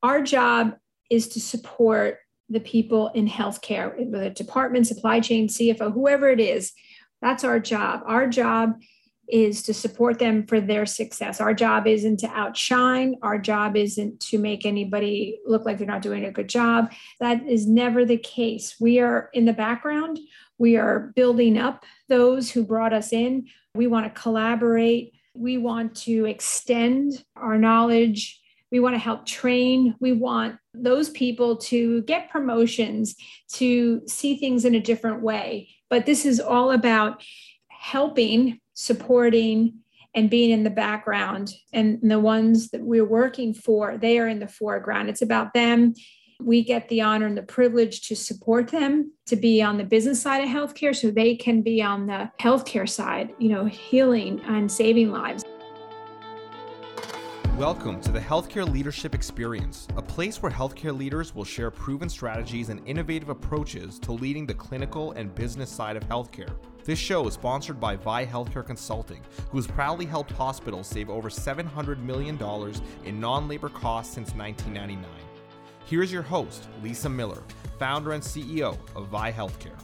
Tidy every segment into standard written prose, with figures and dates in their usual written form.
our job is to support the people in healthcare, whether department, supply chain, CFO, whoever it is. That's our job. Our job is to support them for their success. Our job isn't to outshine. Our job isn't to make anybody look like they're not doing a good job. That is never the case. We are in the background. We are building up those who brought us in. We want to collaborate. We want to extend our knowledge. We want to help train. We want those people to get promotions, to see things in a different way. But this is all about helping, supporting, and being in the background. And the ones that we're working for, they are in the foreground. It's about them. We get the honor and the privilege to support them, to be on the business side of healthcare so they can be on the healthcare side, healing and saving lives. Welcome to the Healthcare Leadership Experience, a place where healthcare leaders will share proven strategies and innovative approaches to leading the clinical and business side of healthcare. This show is sponsored by VI Healthcare Consulting, who has proudly helped hospitals save over $700 million in non-labor costs since 1999. Here's your host, Lisa Miller, founder and CEO of VI Healthcare.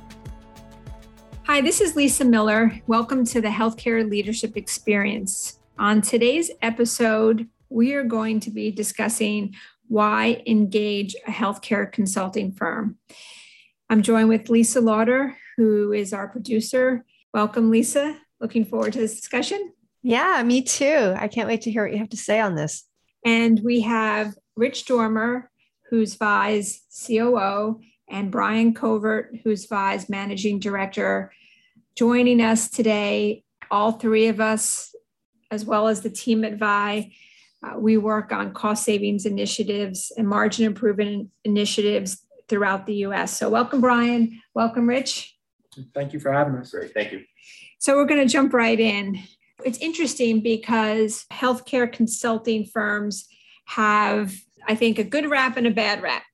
Hi, this is Lisa Miller. Welcome to the Healthcare Leadership Experience. On today's episode, we are going to be discussing why engage a healthcare consulting firm. I'm joined with Lisa Lauder, who is our producer. Welcome, Lisa. Looking forward to this discussion. Yeah, me too. I can't wait to hear what you have to say on this. And we have Rich Dormer, who's VI's COO, and Brian Covert, who's VI's Managing Director, joining us today. All three of us, as well as the team at VI, we work on cost savings initiatives and margin improvement initiatives throughout the U.S. So welcome, Brian. Welcome, Rich. Thank you for having us. Great. Thank you. So we're going to jump right in. It's interesting because healthcare consulting firms have, I think, a good rap and a bad rap.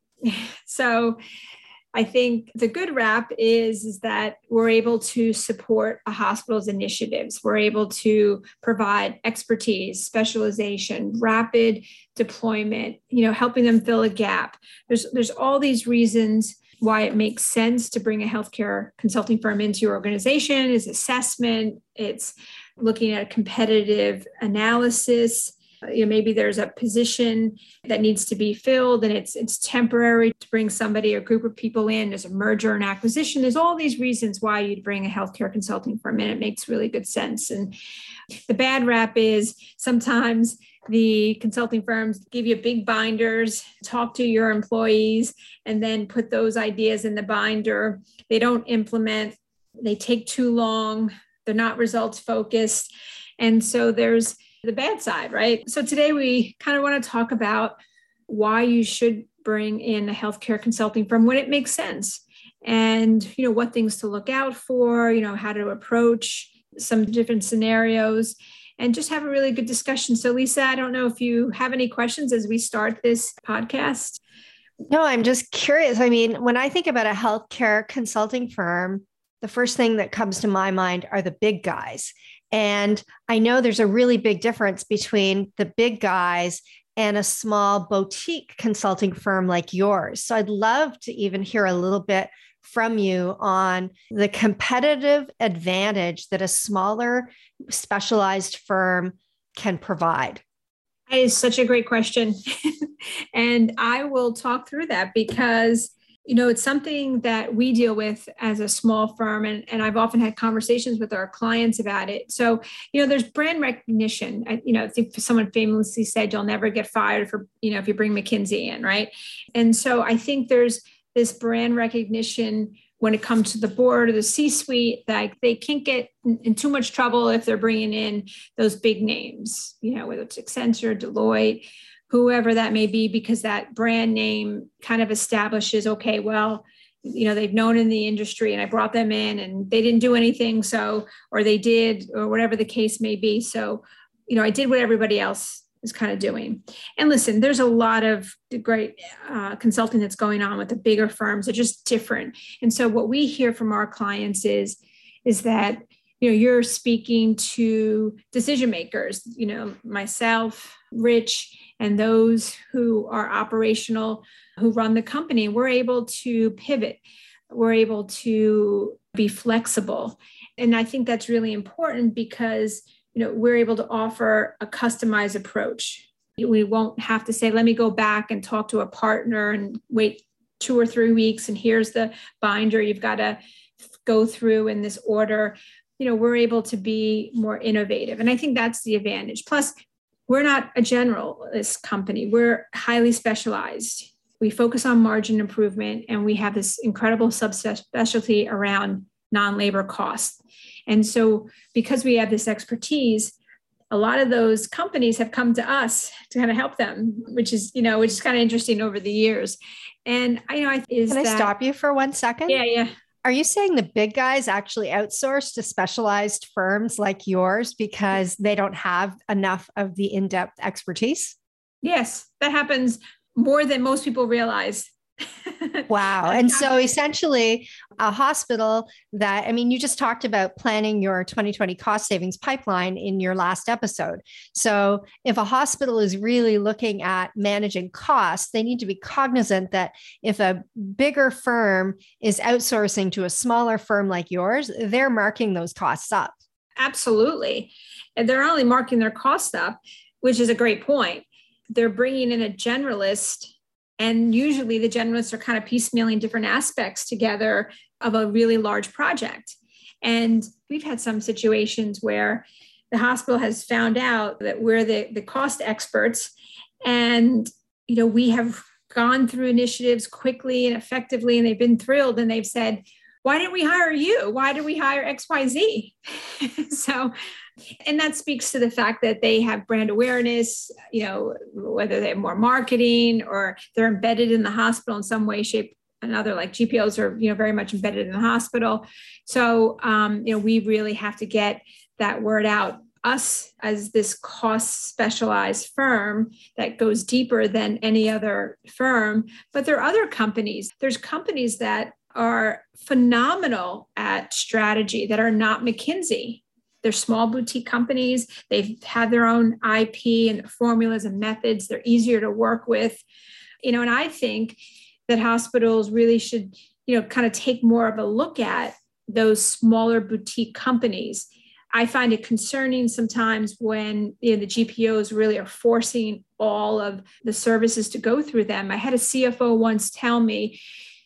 So I think the good rap is that we're able to support a hospital's initiatives. We're able to provide expertise, specialization, rapid deployment, helping them fill a gap. There's all these reasons why it makes sense to bring a healthcare consulting firm into your organization. Is assessment, it's looking at a competitive analysis. Maybe there's a position that needs to be filled and it's temporary to bring somebody or group of people in. There's a merger and acquisition. There's all these reasons why you'd bring a healthcare consulting firm in. It makes really good sense. And the bad rap is sometimes the consulting firms give you big binders, talk to your employees, and then put those ideas in the binder. They don't implement. They take too long. They're not results focused. And so there's the bad side, right? So today we kind of want to talk about why you should bring in a healthcare consulting firm when it makes sense, and what things to look out for, how to approach some different scenarios, and just have a really good discussion. So Lisa, I don't know if you have any questions as we start this podcast. No, I'm just curious. I mean, when I think about a healthcare consulting firm, the first thing that comes to my mind are the big guys. And I know there's a really big difference between the big guys and a small boutique consulting firm like yours. So I'd love to even hear a little bit from you on the competitive advantage that a smaller specialized firm can provide. That is such a great question. And I will talk through that because it's something that we deal with as a small firm, and I've often had conversations with our clients about it. So, there's brand recognition. I think someone famously said, you'll never get fired for, if you bring McKinsey in, right? And so I think there's this brand recognition when it comes to the board or the C-suite, that they can't get in too much trouble if they're bringing in those big names, whether it's Accenture, Deloitte, whoever that may be, because that brand name kind of establishes, okay, well, they've known in the industry and I brought them in and they didn't do anything. So, or they did, or whatever the case may be. So, I did what everybody else is kind of doing. And listen, there's a lot of great consulting that's going on with the bigger firms. They're just different. And so what we hear from our clients is that, you're speaking to decision makers, myself, Rich, and those who are operational, who run the company, we're able to pivot. We're able to be flexible. And I think that's really important because, we're able to offer a customized approach. We won't have to say, let me go back and talk to a partner and wait 2 or 3 weeks. And here's the binder you've got to go through in this order. We're able to be more innovative. And I think that's the advantage. Plus, we're not a generalist company. We're highly specialized. We focus on margin improvement, and we have this incredible subspecialty around non-labor costs. And so because we have this expertise, a lot of those companies have come to us to kind of help them, which is kind of interesting over the years. And Can I stop you for 1 second? Yeah. Are you saying the big guys actually outsource to specialized firms like yours because they don't have enough of the in-depth expertise? Yes, that happens more than most people realize. Wow. And so essentially a hospital you just talked about planning your 2020 cost savings pipeline in your last episode. So if a hospital is really looking at managing costs, they need to be cognizant that if a bigger firm is outsourcing to a smaller firm like yours, they're marking those costs up. Absolutely. And they're only marking their costs up, which is a great point. They're bringing in a generalist. And usually the generalists are kind of piecemealing different aspects together of a really large project. And we've had some situations where the hospital has found out that we're the cost experts. And, we have gone through initiatives quickly and effectively, and they've been thrilled. And they've said, why didn't we hire you? Why did we hire XYZ? And that speaks to the fact that they have brand awareness, whether they have more marketing or they're embedded in the hospital in some way, shape, another, like GPOs are, very much embedded in the hospital. So, we really have to get that word out. Us as this cost specialized firm that goes deeper than any other firm, but there are other companies. There's companies that are phenomenal at strategy that are not McKinsey. They're small boutique companies. They've had their own IP and formulas and methods. They're easier to work with, and I think that hospitals really should, kind of take more of a look at those smaller boutique companies. I find it concerning sometimes when the GPOs really are forcing all of the services to go through them. I had a CFO once tell me,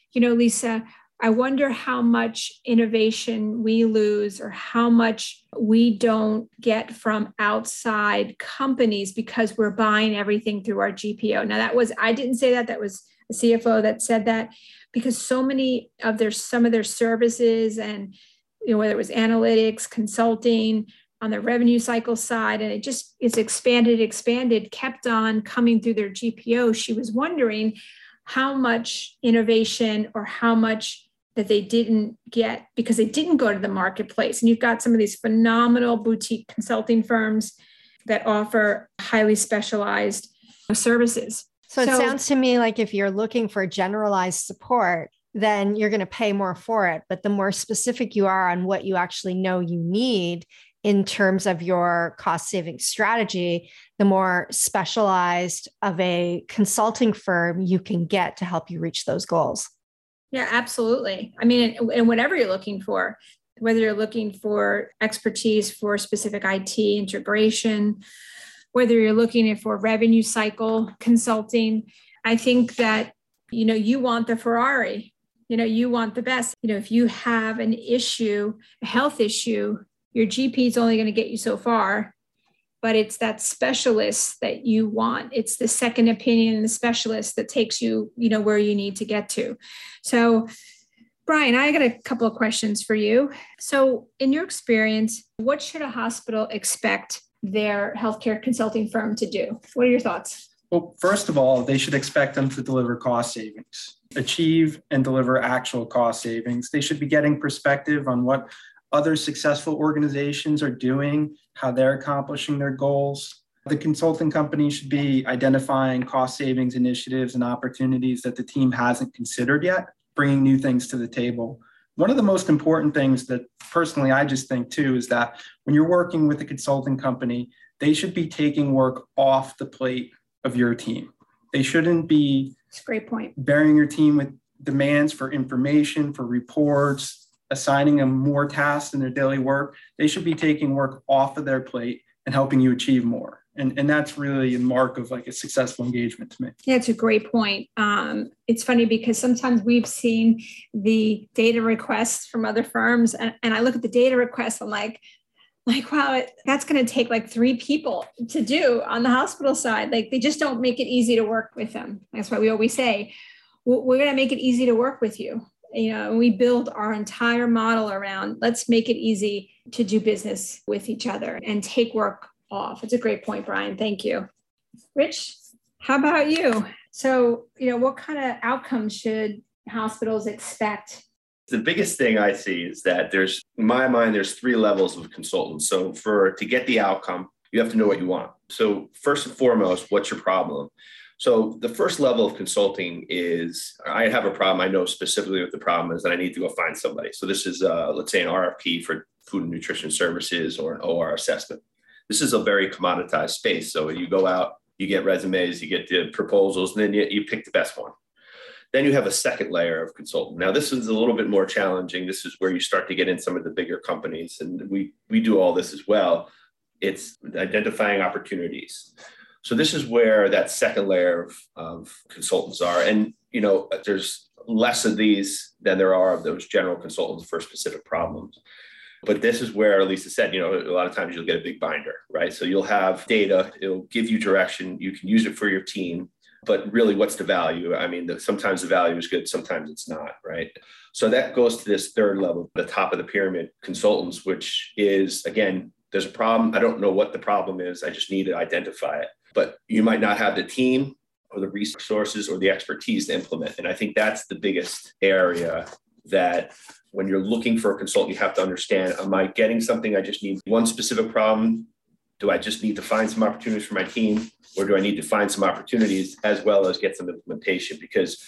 Lisa, I wonder how much innovation we lose or how much we don't get from outside companies because we're buying everything through our GPO. Now I didn't say that, that was a CFO that said that, because so many of some of their services and, whether it was analytics, consulting on the revenue cycle side, and it's expanded, kept on coming through their GPO. She was wondering how much innovation or how much that they didn't get because they didn't go to the marketplace. And you've got some of these phenomenal boutique consulting firms that offer highly specialized services. So it sounds to me like if you're looking for generalized support, then you're going to pay more for it. But the more specific you are on what you actually know you need in terms of your cost saving strategy, the more specialized of a consulting firm you can get to help you reach those goals. Yeah, absolutely. And whatever you're looking for, whether you're looking for expertise for specific IT integration, whether you're looking for revenue cycle consulting, I think that, you want the Ferrari, you want the best. If you have an issue, a health issue, your GP is only going to get you so far, but it's that specialist that you want. It's the second opinion, the specialist that takes you, where you need to get to. So, Brian, I got a couple of questions for you. So in your experience, what should a hospital expect their healthcare consulting firm to do? What are your thoughts? Well, first of all, they should expect them to deliver cost savings, achieve and deliver actual cost savings. They should be getting perspective on what other successful organizations are doing, how they're accomplishing their goals. The consulting company should be identifying cost savings initiatives and opportunities that the team hasn't considered yet, bringing new things to the table. One of the most important things that personally I just think too is that when you're working with a consulting company, they should be taking work off the plate of your team. They shouldn't be That's a great point. bearing your team with demands for information, for reports, assigning them more tasks in their daily work. They should be taking work off of their plate and helping you achieve more. And that's really a mark of like a successful engagement to me. Yeah, it's a great point. It's funny because sometimes we've seen the data requests from other firms, and I look at the data requests, I'm like, wow, that's going to take like 3 people to do on the hospital side. Like they just don't make it easy to work with them. That's why we always say, we're going to make it easy to work with you. You know, we build our entire model around, let's make it easy to do business with each other and take work off. It's a great point, Brian. Thank you. Rich, how about you? So, what kind of outcomes should hospitals expect? The biggest thing I see is that in my mind, there's 3 levels of consultants. So to get the outcome, you have to know what you want. So first and foremost, what's your problem? So the first level of consulting is, I have a problem. I know specifically what the problem is, and I need to go find somebody. So this is, let's say, an RFP for food and nutrition services or an OR assessment. This is a very commoditized space. So you go out, you get resumes, you get the proposals, and then you pick the best one. Then you have a second layer of consultant. Now, this is a little bit more challenging. This is where you start to get in some of the bigger companies, and we do all this as well. It's identifying opportunities. So this is where that second layer of consultants are. And, there's less of these than there are of those general consultants for specific problems. But this is where Lisa said, a lot of times you'll get a big binder, right? So you'll have data, it'll give you direction, you can use it for your team, but really what's the value? I mean, sometimes the value is good, sometimes it's not, right? So that goes to this third level, the top of the pyramid consultants, which is, again, there's a problem. I don't know what the problem is. I just need to identify it. But you might not have the team or the resources or the expertise to implement. And I think that's the biggest area that when you're looking for a consultant, you have to understand, am I getting something? I just need one specific problem. Do I just need to find some opportunities for my team? Or do I need to find some opportunities as well as get some implementation? Because,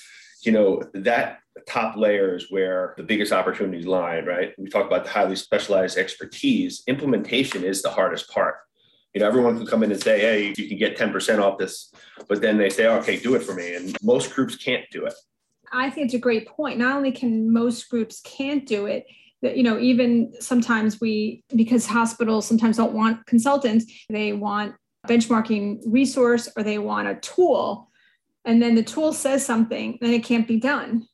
that top layer is where the biggest opportunities lie, right? We talk about the highly specialized expertise. Implementation is the hardest part. Everyone can come in and say, hey, you can get 10% off this, but then they say, okay, do it for me. And most groups can't do it. I think it's a great point. Not only can most groups can't do it, that, even sometimes because hospitals sometimes don't want consultants, they want a benchmarking resource or they want a tool. And then the tool says something, then it can't be done.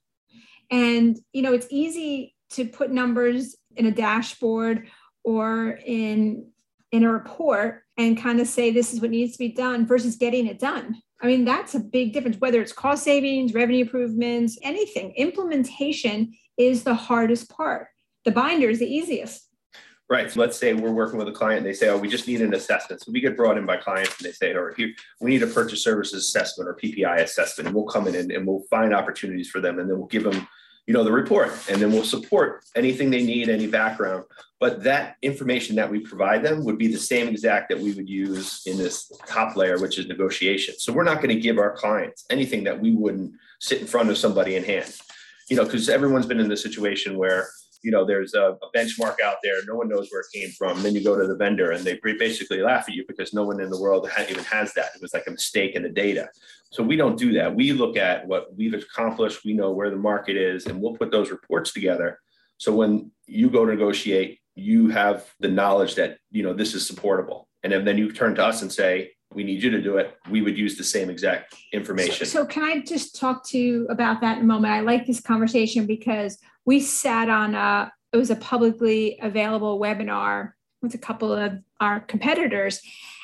And, it's easy to put numbers in a dashboard or in a report and kind of say, this is what needs to be done versus getting it done. I mean, that's a big difference, whether it's cost savings, revenue improvements, anything. Implementation is the hardest part. The binder is the easiest. Right. So let's say we're working with a client and they say, oh, we just need an assessment. So we get brought in by clients and they say, oh, here, we need a purchase services assessment or PPI assessment. And we'll come in and we'll find opportunities for them. And then we'll give them, the report. And then we'll support anything they need, any background. But that information that we provide them would be the same exact that we would use in this top layer, which is negotiation. So we're not going to give our clients anything that we wouldn't sit in front of somebody in hand, because everyone's been in the situation where, there's a benchmark out there. No one knows where it came from. And then you go to the vendor and they basically laugh at you because no one in the world even has that. It was like a mistake in the data. So we don't do that. We look at what we've accomplished. We know where the market is, and we'll put those reports together. So when you go to negotiate, you have the knowledge that, this is supportable. And then you turn to us and say, we need you to do it. We would use the same exact information. So can I just talk to you about that in a moment? I like this conversation because we sat on it was a publicly available webinar with a couple of our competitors.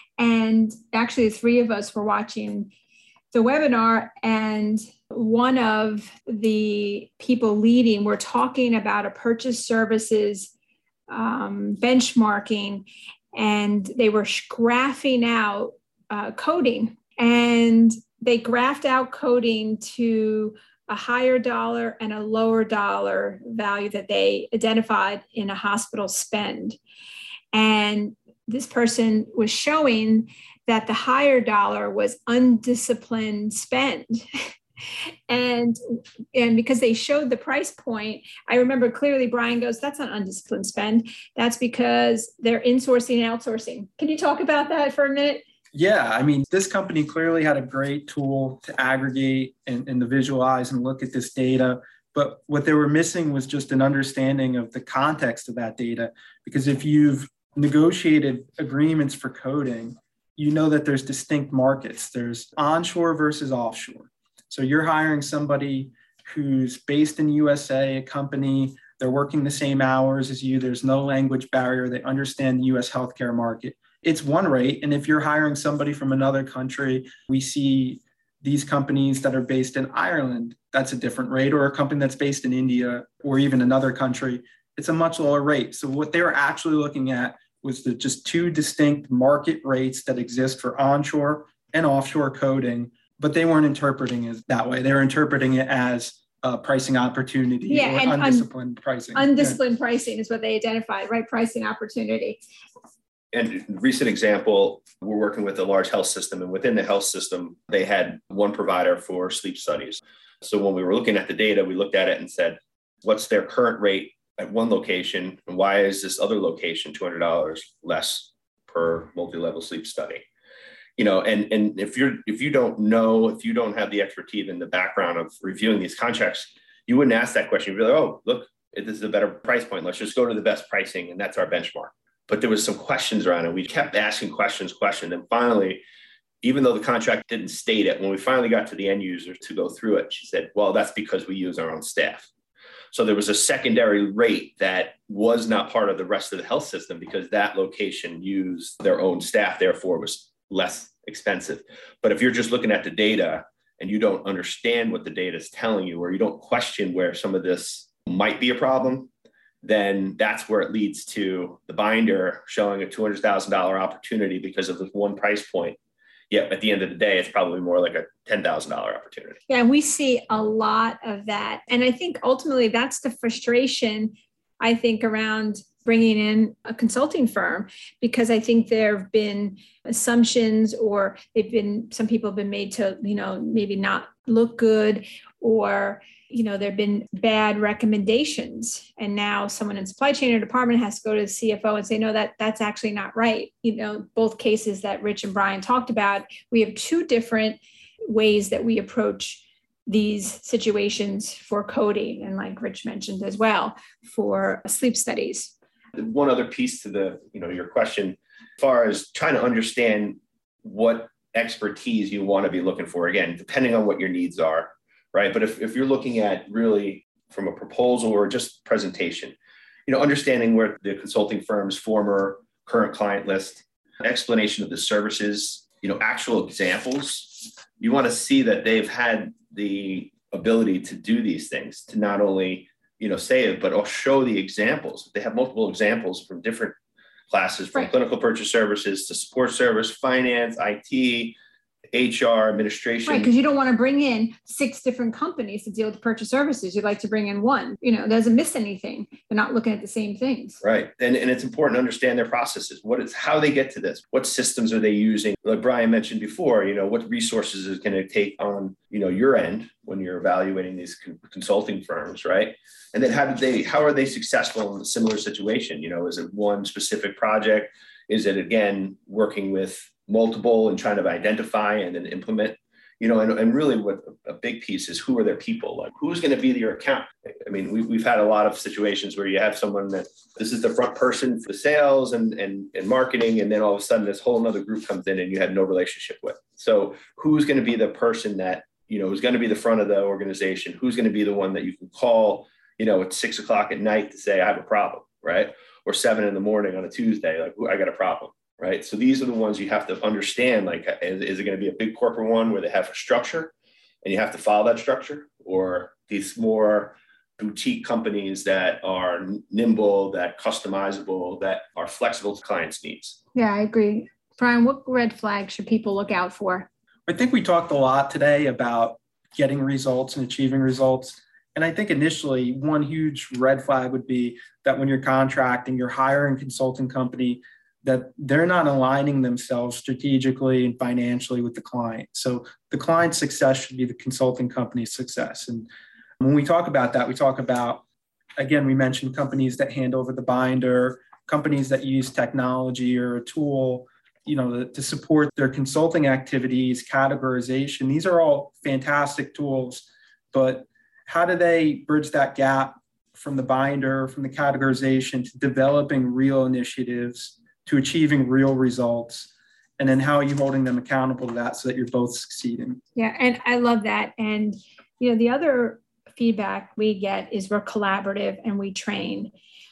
And actually 3 of us were watching the webinar, and one of the people leading were talking about a purchase services benchmarking, and they were graphing out coding, and they graphed out coding to a higher dollar and a lower dollar value that they identified in a hospital spend. And this person was showing that the higher dollar was undisciplined spend. And because they showed the price point, I remember clearly Brian goes, that's not undisciplined spend. That's because they're insourcing and outsourcing. Can you talk about that for a minute? Yeah, I mean, this company clearly had a great tool to aggregate and to visualize and look at this data. But what they were missing was just an understanding of the context of that data. Because if you've negotiated agreements for coding, you know that there's distinct markets. There's onshore versus offshore. So you're hiring somebody who's based in USA, a company, they're working the same hours as you. There's no language barrier. They understand the US healthcare market. It's one rate. And if you're hiring somebody from another country, we see these companies that are based in Ireland, that's a different rate, or a company that's based in India or even another country, it's a much lower rate. So what they were actually looking at was the just two distinct market rates that exist for onshore and offshore coding, but they weren't interpreting it that way. They were interpreting it as pricing opportunity or undisciplined pricing. Undisciplined pricing is what they identified, right? Pricing opportunity. And recent example, we're working with a large health system, and within the health system, they had one provider for sleep studies. So when we were looking at the data, we looked at it and said, what's their current rate at one location? And why is this other location $200 less per multi-level sleep study? You know, and if you don't have the expertise in the background of reviewing these contracts, you wouldn't ask that question. You'd be like, oh, look, this is a better price point. Let's just go to the best pricing, and that's our benchmark. But there was some questions around it. We kept asking questions. And finally, even though the contract didn't state it, when we finally got to the end user to go through it, she said, well, that's because we use our own staff. So there was a secondary rate that was not part of the rest of the health system because that location used their own staff, therefore was less expensive. But if you're just looking at the data and you don't understand what the data is telling you, or you don't question where some of this might be a problem, then that's where it leads to the binder showing a $200,000 opportunity because of this one price point. Yet at the end of the day, it's probably more like a $10,000 opportunity. Yeah, we see a lot of that. And I think ultimately that's the frustration, I think, around bringing in a consulting firm, because I think there have been assumptions, or some people have been made to, maybe not look good, or there have been bad recommendations. And now someone in supply chain or department has to go to the CFO and say, no, that's actually not right. Both cases that Rich and Brian talked about, we have two different ways that we approach these situations for coding. And like Rich mentioned as well, for sleep studies. One other piece to your question, as far as trying to understand what expertise you want to be looking for, again, depending on what your needs are. Right. But if you're looking at really from a proposal or just presentation, understanding where the consulting firm's former current client list, explanation of the services, actual examples, you want to see that they've had the ability to do these things, to not only, say it, but show the examples. They have multiple examples from different classes, from clinical purchase services to support service, finance, IT, HR, administration. Right, because you don't want to bring in 6 different companies to deal with purchase services. You'd like to bring in one. It doesn't miss anything. They're not looking at the same things. Right. And it's important to understand their processes. How they get to this. What systems are they using? Like Brian mentioned before, what resources is going to take on, your end when you're evaluating these consulting firms, right? And then how are they successful in a similar situation? Is it one specific project? Is it, again, working with multiple and trying to identify and then implement, and really what a big piece is, who are their people? Like, who's going to be your account? I mean, we've had a lot of situations where you have someone that this is the front person for sales and marketing, and then all of a sudden this whole other group comes in and you had no relationship with. So who's going to be the person that, who's going to be the front of the organization? Who's going to be the one that you can call, at 6 o'clock at night to say, I have a problem, right? Or 7 a.m. on a Tuesday, like, I got a problem. Right. So these are the ones you have to understand, like, is it going to be a big corporate one where they have a structure and you have to follow that structure, or these more boutique companies that are nimble, that customizable, that are flexible to clients' needs? Yeah, I agree. Brian, what red flags should people look out for? I think we talked a lot today about getting results and achieving results. And I think initially one huge red flag would be that when you're contracting, you're hiring a consulting company, that they're not aligning themselves strategically and financially with the client. So the client's success should be the consulting company's success. And when we talk about that, we talk about, again, we mentioned companies that hand over the binder, companies that use technology or a tool to support their consulting activities, categorization. These are all fantastic tools, but how do they bridge that gap from the binder, from the categorization to developing real initiatives, to achieving real results? And then how are you holding them accountable to that so that you're both succeeding? Yeah, and I love that. And, the other feedback we get is we're collaborative and we train.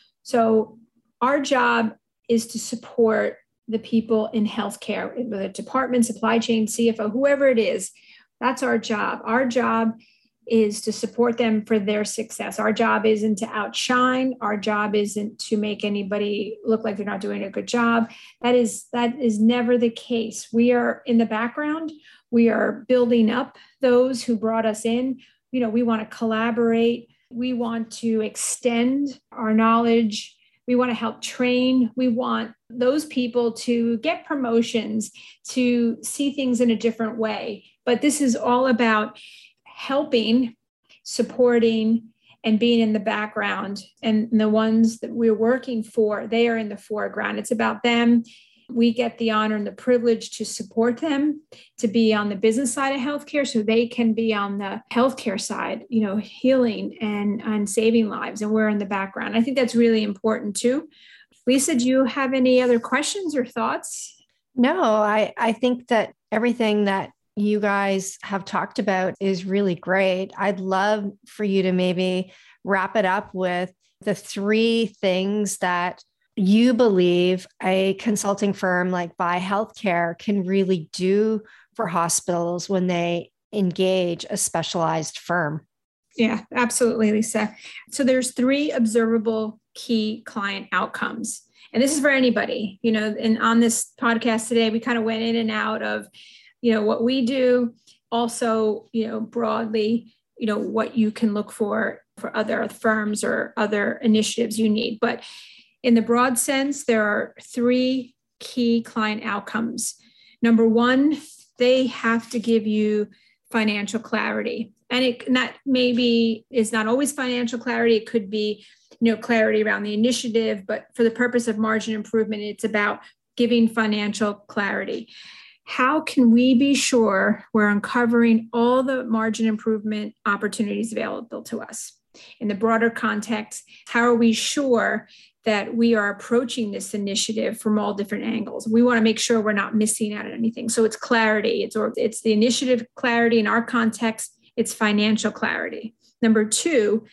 So our job is to support the people in healthcare, whether department, supply chain, CFO, whoever it is. That's our job. Our job is to support them for their success. Our job isn't to outshine. Our job isn't to make anybody look like they're not doing a good job. That is never the case. We are in the background. We are building up those who brought us in. We want to collaborate. We want to extend our knowledge. We want to help train. We want those people to get promotions, to see things in a different way. But this is all about helping, supporting, and being in the background. And the ones that we're working for, they are in the foreground. It's about them. We get the honor and the privilege to support them, to be on the business side of healthcare so they can be on the healthcare side, healing and saving lives. And we're in the background. I think that's really important too. Lisa, do you have any other questions or thoughts? No, I think that everything that you guys have talked about is really great. I'd love for you to maybe wrap it up with the 3 things that you believe a consulting firm like By Healthcare can really do for hospitals when they engage a specialized firm. Yeah, absolutely, Lisa. So there's 3 observable key client outcomes. And this is for anybody, and on this podcast today, we kind of went in and out of, what we do, also, broadly, what you can look for other firms or other initiatives you need. But in the broad sense, there are 3 key client outcomes. Number 1, they have to give you financial clarity. And that maybe is not always financial clarity. It could be, clarity around the initiative, but for the purpose of margin improvement, it's about giving financial clarity. How can we be sure we're uncovering all the margin improvement opportunities available to us? In the broader context, how are we sure that we are approaching this initiative from all different angles? We want to make sure we're not missing out on anything. So it's clarity. It's the initiative clarity. In our context, it's financial clarity. Number 2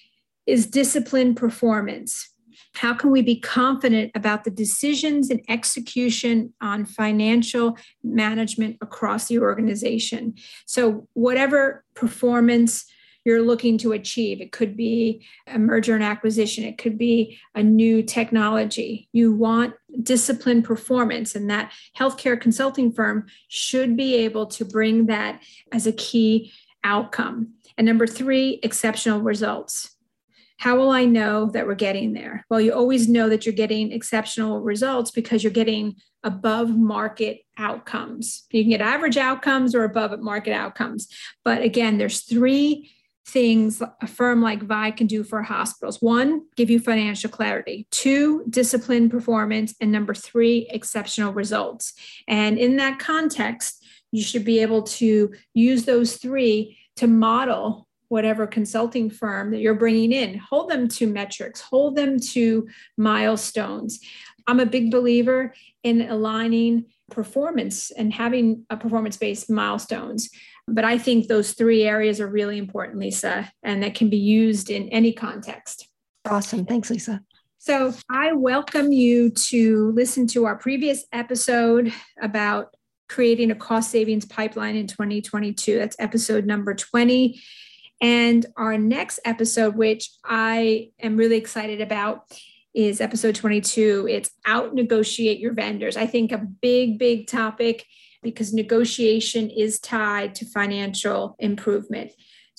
is disciplined performance. How can we be confident about the decisions and execution on financial management across the organization? So whatever performance you're looking to achieve, it could be a merger and acquisition, it could be a new technology. You want disciplined performance, and that healthcare consulting firm should be able to bring that as a key outcome. And number 3, exceptional results. How will I know that we're getting there? Well, you always know that you're getting exceptional results because you're getting above market outcomes. You can get average outcomes or above market outcomes. But again, there's 3 things a firm like Vi can do for hospitals. 1, give you financial clarity. 2, disciplined performance. And number 3, exceptional results. And in that context, you should be able to use those 3 to model whatever consulting firm that you're bringing in. Hold them to metrics, hold them to milestones. I'm a big believer in aligning performance and having a performance-based milestones. But I think those 3 areas are really important, Lisa, and that can be used in any context. Awesome. Thanks, Lisa. So I welcome you to listen to our previous episode about creating a cost savings pipeline in 2022. That's episode number 20. And our next episode, which I am really excited about, is episode 22. It's out negotiate your vendors. I think a big, big topic because negotiation is tied to financial improvement.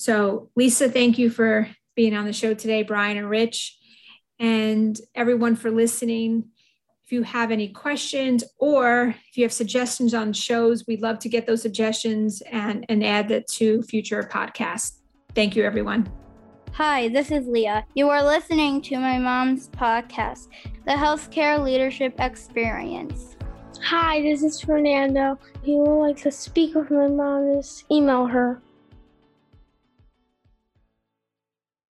So Lisa, thank you for being on the show today, Brian and Rich, and everyone for listening. If you have any questions or if you have suggestions on shows, we'd love to get those suggestions and add that to future podcasts. Thank you, everyone. Hi, this is Leah. You are listening to my mom's podcast, The Healthcare Leadership Experience. Hi, this is Fernando. If you would like to speak with my mom, just email her.